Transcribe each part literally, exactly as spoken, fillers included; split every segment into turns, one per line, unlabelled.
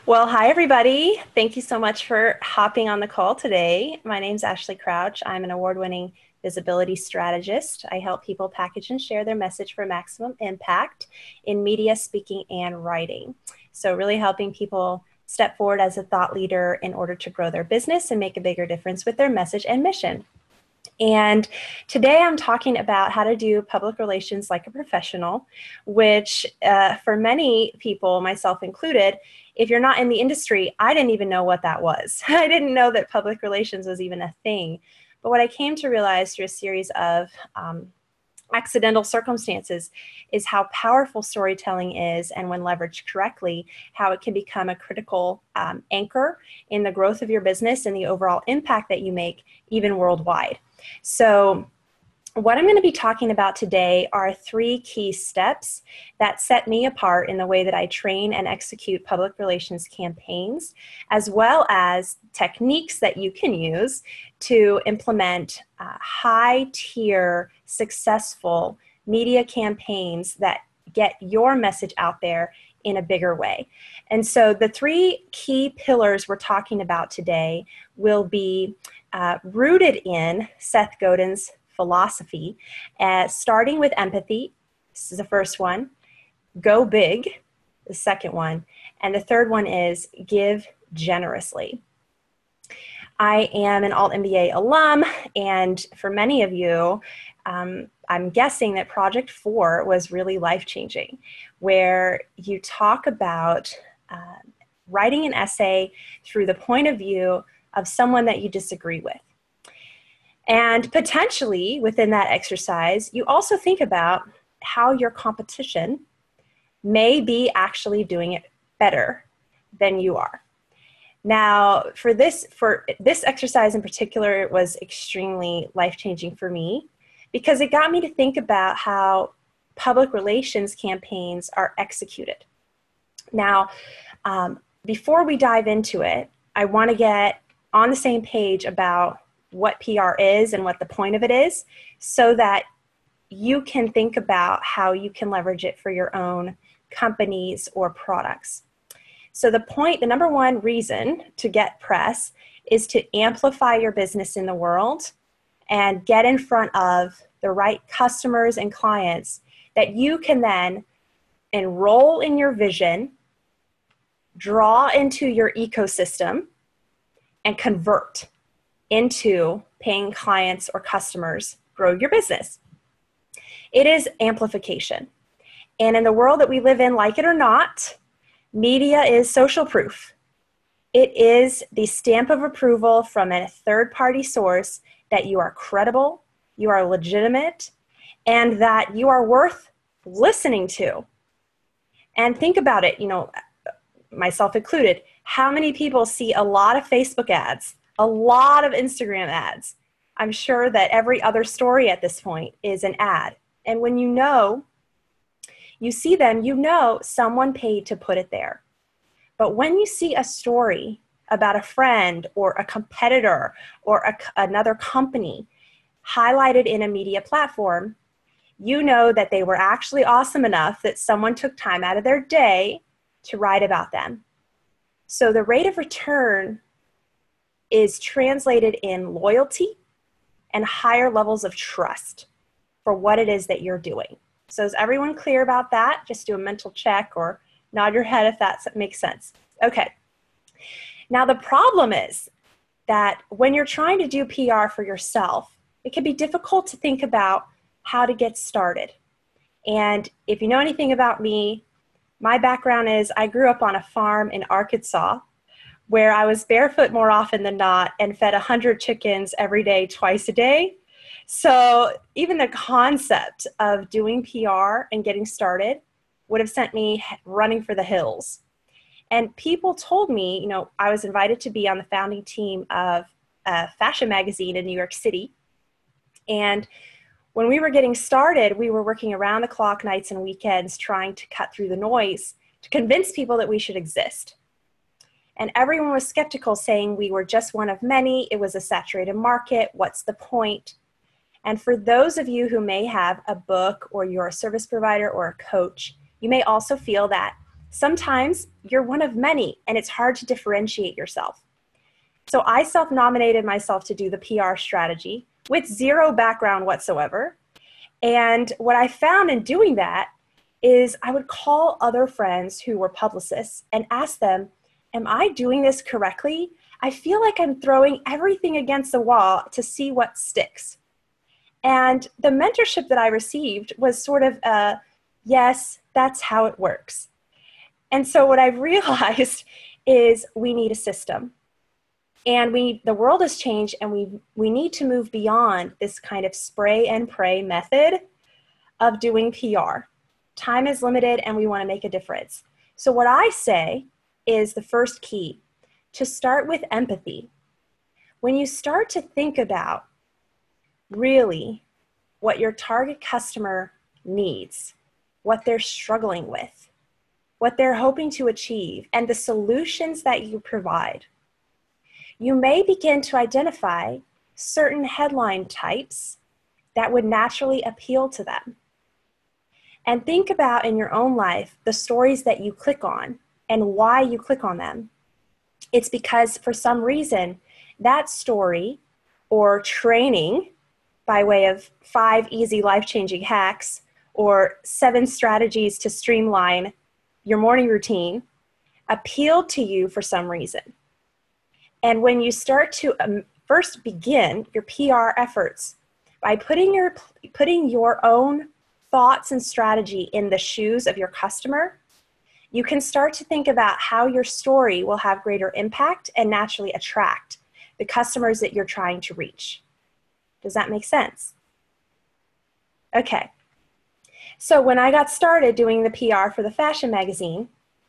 Well, hi, everybody. Thank you so much for hopping on the call today. My name is Ashley Crouch. I'm an award-winning visibility strategist. I help people package and share their message for maximum impact in media, speaking, and writing. So really helping people step forward as a thought leader in order to grow their business and make a bigger difference with their message and mission. And today I'm talking about how to do public relations like a professional, which uh, for many people, myself included, if you're not in the industry, I didn't even know what that was. I didn't know that public relations was even a thing. But what I came to realize through a series of um, accidental circumstances is how powerful storytelling is, and when leveraged correctly, how it can become a critical um, anchor in the growth of your business and the overall impact that you make, even worldwide. So what I'm going to be talking about today are three key steps that set me apart in the way that I train and execute public relations campaigns, as well as techniques that you can use to implement uh, high-tier, successful media campaigns that get your message out there in a bigger way. And so the three key pillars we're talking about today will be uh, rooted in Seth Godin's philosophy, uh, starting with empathy. This is the first one. Go big, the second one. And the third one is give generously. I am an Alt M B A alum, and for many of you, um, I'm guessing that Project Four was really life-changing, where you talk about uh, writing an essay through the point of view of someone that you disagree with. And potentially within that exercise, you also think about how your competition may be actually doing it better than you are. Now, for this, for this exercise in particular, it was extremely life-changing for me because it got me to think about how public relations campaigns are executed. Now, um, before we dive into it, I want to get on the same page about what P R is and what the point of it is, so that you can think about how you can leverage it for your own companies or products. So the point, the number one reason to get press is to amplify your business in the world and get in front of the right customers and clients that you can then enroll in your vision, draw into your ecosystem, and convert into paying clients or customers, grow your business. It is amplification. And in the world that we live in, like it or not, media is social proof. It is the stamp of approval from a third-party source that you are credible, you are legitimate, and that you are worth listening to. And think about it, you know, myself included, how many people see a lot of Facebook ads, a lot of Instagram ads? I'm sure that every other story at this point is an ad. And when you know, you see them, you know someone paid to put it there. But when you see a story about a friend or a competitor or a, another company highlighted in a media platform, you know that they were actually awesome enough that someone took time out of their day to write about them. So the rate of return is translated in loyalty and higher levels of trust for what it is that you're doing. So is everyone clear about that? Just do a mental check or nod your head if that makes sense. Okay. Now the problem is that when you're trying to do P R for yourself, it can be difficult to think about how to get started. And if you know anything about me, my background is I grew up on a farm in Arkansas where I was barefoot more often than not and fed one hundred chickens every day, twice a day. So even the concept of doing P R and getting started would have sent me running for the hills. And people told me, you know, I was invited to be on the founding team of a fashion magazine in New York City. And when we were getting started, we were working around the clock nights and weekends trying to cut through the noise to convince people that we should exist. And everyone was skeptical, saying we were just one of many. It was a saturated market. What's the point? And for those of you who may have a book or you're a service provider or a coach, you may also feel that Sometimes you're one of many and it's hard to differentiate yourself. So I self-nominated myself to do the P R strategy with zero background whatsoever. And what I found in doing that is I would call other friends who were publicists and ask them, am I doing this correctly? I feel like I'm throwing everything against the wall to see what sticks. And the mentorship that I received was sort of a, yes, that's how it works. And so what I've realized is we need a system. And we the world has changed, and we we need to move beyond this kind of spray and pray method of doing P R. Time is limited and we want to make a difference. So what I say is the first key, to start with empathy. When you start to think about really what your target customer needs, what they're struggling with, what they're hoping to achieve, and the solutions that you provide, you may begin to identify certain headline types that would naturally appeal to them. And think about in your own life the stories that you click on and why you click on them. It's because for some reason that story or training by way of five easy life-changing hacks or seven strategies to streamline your morning routine appealed to you for some reason. And when you start to um, first begin your P R efforts by putting your putting your own thoughts and strategy in the shoes of your customer, you can start to think about how your story will have greater impact and naturally attract the customers that you're trying to reach. Does that make sense? Okay. So when I got started doing the P R for the fashion magazine,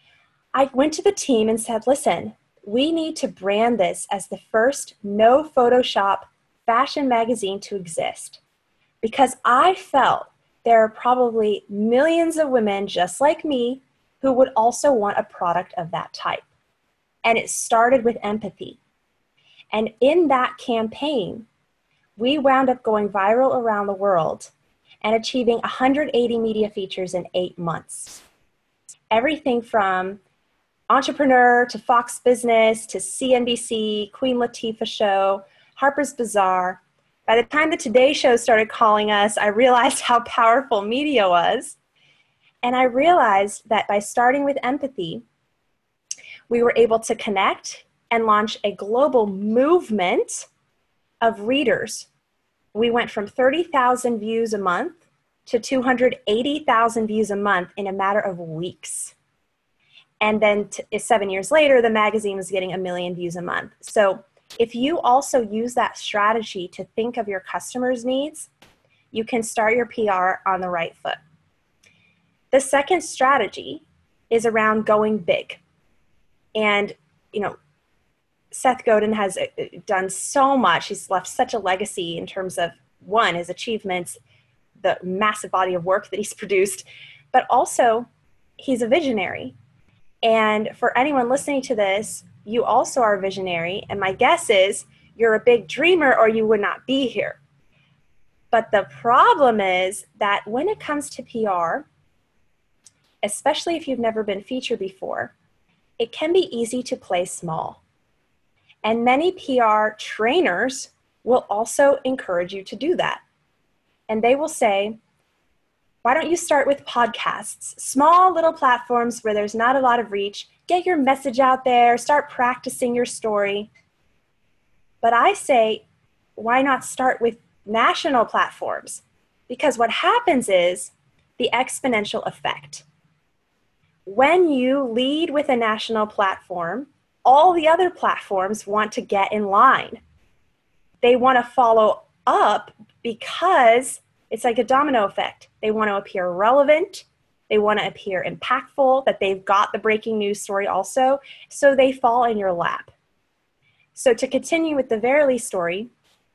I went to the team and said, listen, we need to brand this as the first no Photoshop fashion magazine to exist, because I felt there are probably millions of women just like me who would also want a product of that type. And it started with empathy. And in that campaign, we wound up going viral around the world and achieving one hundred eighty media features in eight months. Everything from Entrepreneur to Fox Business to C N B C, Queen Latifah Show, Harper's Bazaar. By the time the Today Show started calling us, I realized how powerful media was. And I realized that by starting with empathy, we were able to connect and launch a global movement of readers. We went from thirty thousand views a month to two hundred eighty thousand views a month in a matter of weeks. And then t- seven years later, the magazine was getting a million views a month. So if you also use that strategy to think of your customers' needs, you can start your P R on the right foot. The second strategy is around going big. And, you know, Seth Godin has done so much. He's left such a legacy in terms of, one, his achievements, the massive body of work that he's produced, but also he's a visionary. And for anyone listening to this, you also are a visionary. And my guess is you're a big dreamer or you would not be here. But the problem is that when it comes to P R, especially if you've never been featured before, it can be easy to play small. And many P R trainers will also encourage you to do that. And they will say, why don't you start with podcasts, small little platforms where there's not a lot of reach, get your message out there, start practicing your story. But I say, why not start with national platforms? Because what happens is the exponential effect. When you lead with a national platform, all the other platforms want to get in line. They want to follow up because it's like a domino effect. They want to appear relevant. They want to appear impactful, that they've got the breaking news story also, so they fall in your lap. So to continue with the Verily story,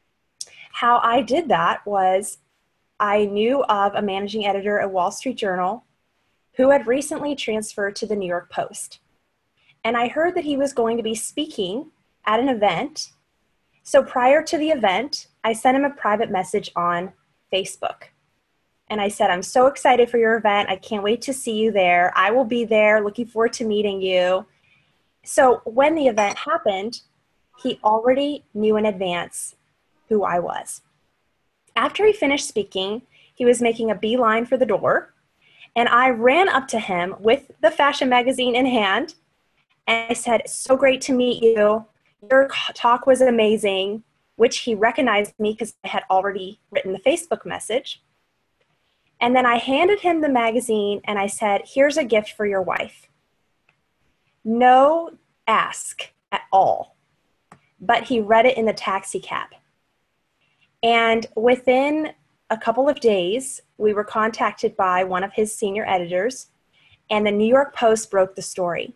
how I did that was I knew of a managing editor at Wall Street Journal who had recently transferred to the New York Post. And I heard that he was going to be speaking at an event. So prior to the event, I sent him a private message on Facebook. And I said, I'm so excited for your event. I can't wait to see you there. I will be there. Looking forward to meeting you. So when the event happened, he already knew in advance who I was. After he finished speaking, he was making a beeline for the door, and I ran up to him with the fashion magazine in hand, and I said, so great to meet you. Your talk was amazing, which he recognized me because I had already written the Facebook message. And then I handed him the magazine, and I said, here's a gift for your wife. No ask at all, but he read it in the taxi cab. And within a couple of days, we were contacted by one of his senior editors, and the New York Post broke the story.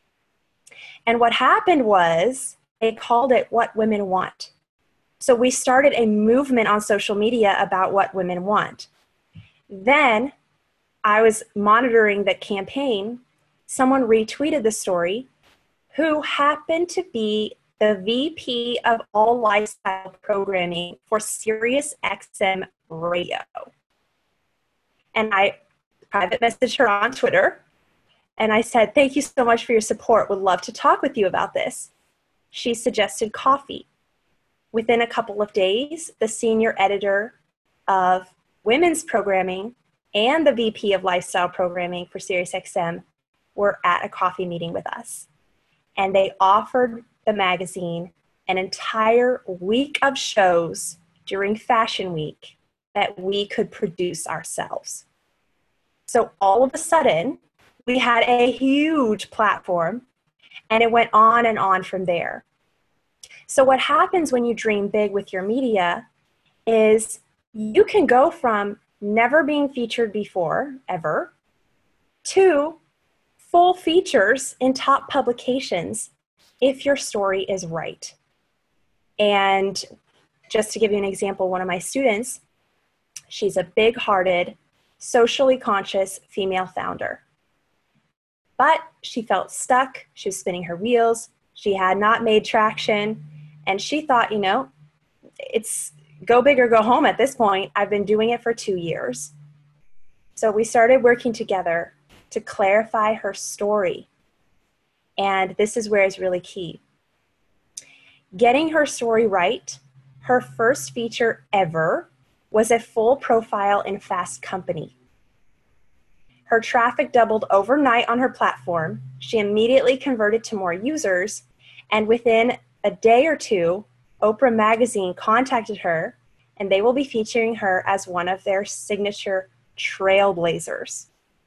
And what happened was they called it What Women Want. So we started a movement on social media about what women want. Then I was monitoring the campaign. Someone retweeted the story who happened to be the V P of all lifestyle programming for Sirius X M Radio. And I private messaged her on Twitter, and I said, thank you so much for your support. Would love to talk with you about this. She suggested coffee. Within a couple of days, the senior editor of women's programming and the V P of lifestyle programming for Sirius X M were at a coffee meeting with us. And they offered the magazine an entire week of shows during Fashion Week that we could produce ourselves. So all of a sudden, we had a huge platform, and it went on and on from there. So what happens when you dream big with your media is you can go from never being featured before, ever, to full features in top publications if your story is right. And just to give you an example, one of my students, she's a big-hearted, socially conscious female founder. But she felt stuck. She was spinning her wheels. She had not made traction. And she thought, you know, it's go big or go home at this point. I've been doing it for two years. So we started working together to clarify her story. And this is where it's really key. Getting her story right, her first feature ever was a full profile in Fast Company. Her traffic doubled overnight on her platform. She immediately converted to more users. And within a day or two, Oprah Magazine contacted her, and they will be featuring her as one of their signature trailblazers.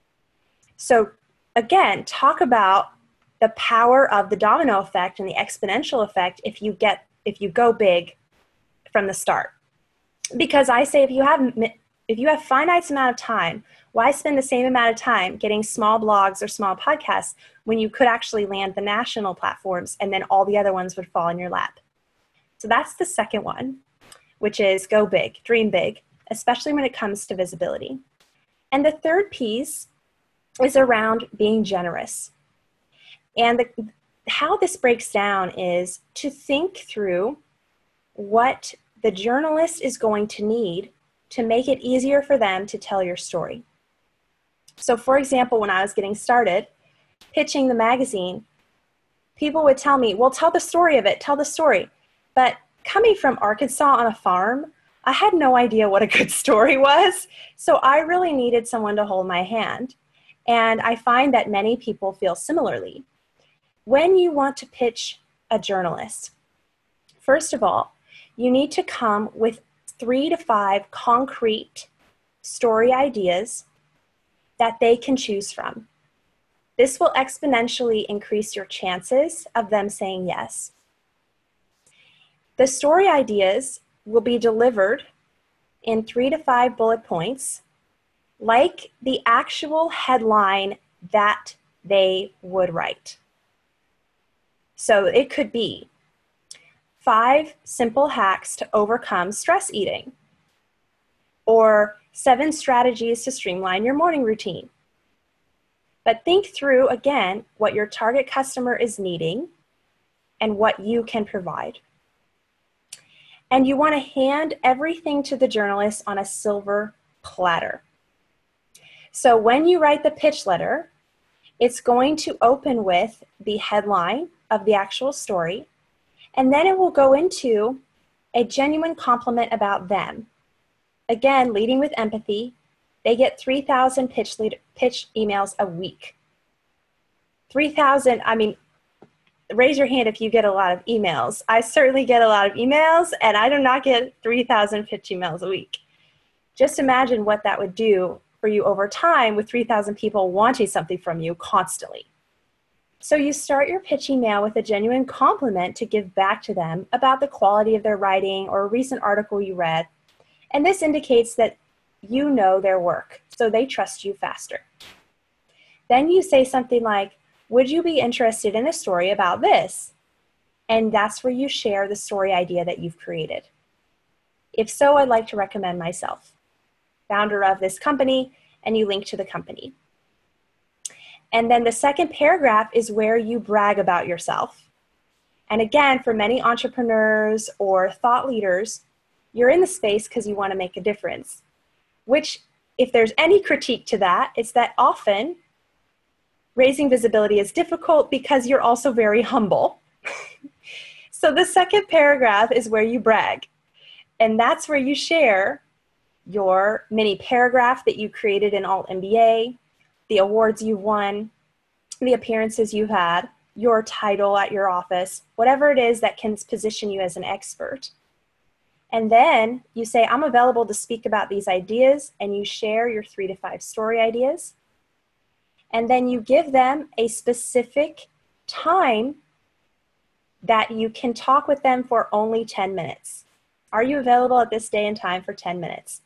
So again, talk about the power of the domino effect and the exponential effect if you get if you go big from the start. Because I say if you have if you have finite amount of time, why spend the same amount of time getting small blogs or small podcasts when you could actually land the national platforms and then all the other ones would fall in your lap? So that's the second one, which is go big, dream big, especially when it comes to visibility. And the third piece is around being generous. And the, how this breaks down is to think through what the journalist is going to need to make it easier for them to tell your story. So for example, when I was getting started pitching the magazine, people would tell me, well, tell the story of it, tell the story. But coming from Arkansas on a farm, I had no idea what a good story was. So I really needed someone to hold my hand. And I find that many people feel similarly. When you want to pitch a journalist, first of all, you need to come with three to five concrete story ideas that they can choose from. This will exponentially increase your chances of them saying yes. The story ideas will be delivered in three to five bullet points, like the actual headline that they would write. So it could be five simple hacks to overcome stress eating, or seven strategies to streamline your morning routine. But think through, again, what your target customer is needing and what you can provide. And you want to hand everything to the journalist on a silver platter. So when you write the pitch letter, it's going to open with the headline of the actual story, and then it will go into a genuine compliment about them. Again, leading with empathy. They get three thousand pitch, lead, pitch emails a week. three thousand, I mean, raise your hand if you get a lot of emails. I certainly get a lot of emails, and I do not get three thousand pitch emails a week. Just imagine what that would do for you over time with three thousand people wanting something from you constantly. So you start your pitch email with a genuine compliment to give back to them about the quality of their writing or a recent article you read. And this indicates that you know their work, so they trust you faster. Then you say something like, would you be interested in a story about this? And that's where you share the story idea that you've created. If so, I'd like to recommend myself, founder of this company, and you link to the company. And then the second paragraph is where you brag about yourself. And again, for many entrepreneurs or thought leaders, you're in the space because you want to make a difference, which if there's any critique to that, it's that often raising visibility is difficult because you're also very humble. So the second paragraph is where you brag. And that's where you share your mini paragraph that you created in Alt M B A, the awards you won, the appearances you had, your title at your office, whatever it is that can position you as an expert. And then you say, I'm available to speak about these ideas, and you share your three to five story ideas. And then you give them a specific time that you can talk with them for only ten minutes. Are you available at this day and time for ten minutes?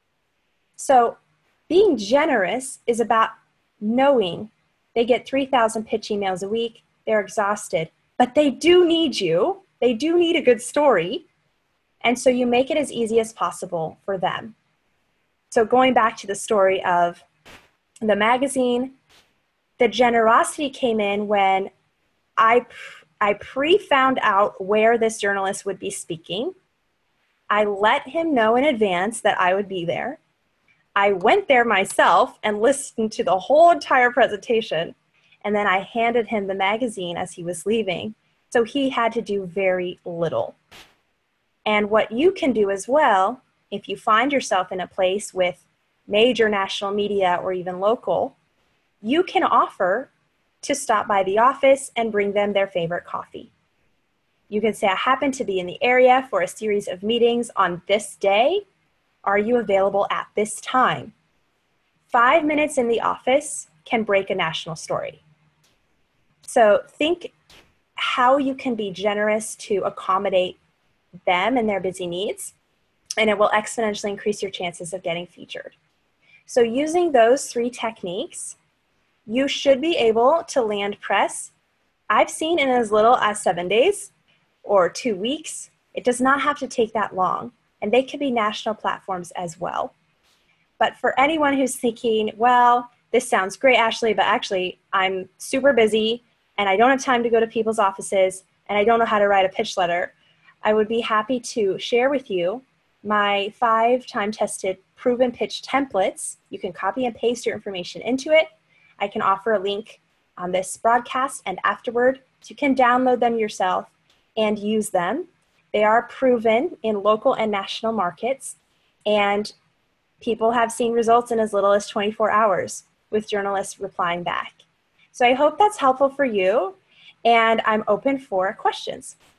So being generous is about knowing they get three thousand pitch emails a week, they're exhausted, but they do need you. They do need a good story. And so you make it as easy as possible for them. So going back to the story of the magazine, the generosity came in when I, I pre-found out where this journalist would be speaking. I let him know in advance that I would be there. I went there myself and listened to the whole entire presentation, and then I handed him the magazine as he was leaving. So he had to do very little. And what you can do as well, if you find yourself in a place with major national media or even local, you can offer to stop by the office and bring them their favorite coffee. You can say, I happen to be in the area for a series of meetings on this day. Are you available at this time? Five minutes in the office can break a national story. So think how you can be generous to accommodate them and their busy needs, and it will exponentially increase your chances of getting featured. So using those three techniques, you should be able to land press. I've seen in as little as seven days or two weeks. It does not have to take that long, and they could be national platforms as well. But for anyone who's thinking, well, this sounds great, Ashley, but actually I'm super busy and I don't have time to go to people's offices and I don't know how to write a pitch letter, I would be happy to share with you my five time-tested proven pitch templates. You can copy and paste your information into it. I can offer a link on this broadcast and afterward, so you can download them yourself and use them. They are proven in local and national markets, and people have seen results in as little as twenty-four hours with journalists replying back. So I hope that's helpful for you, and I'm open for questions.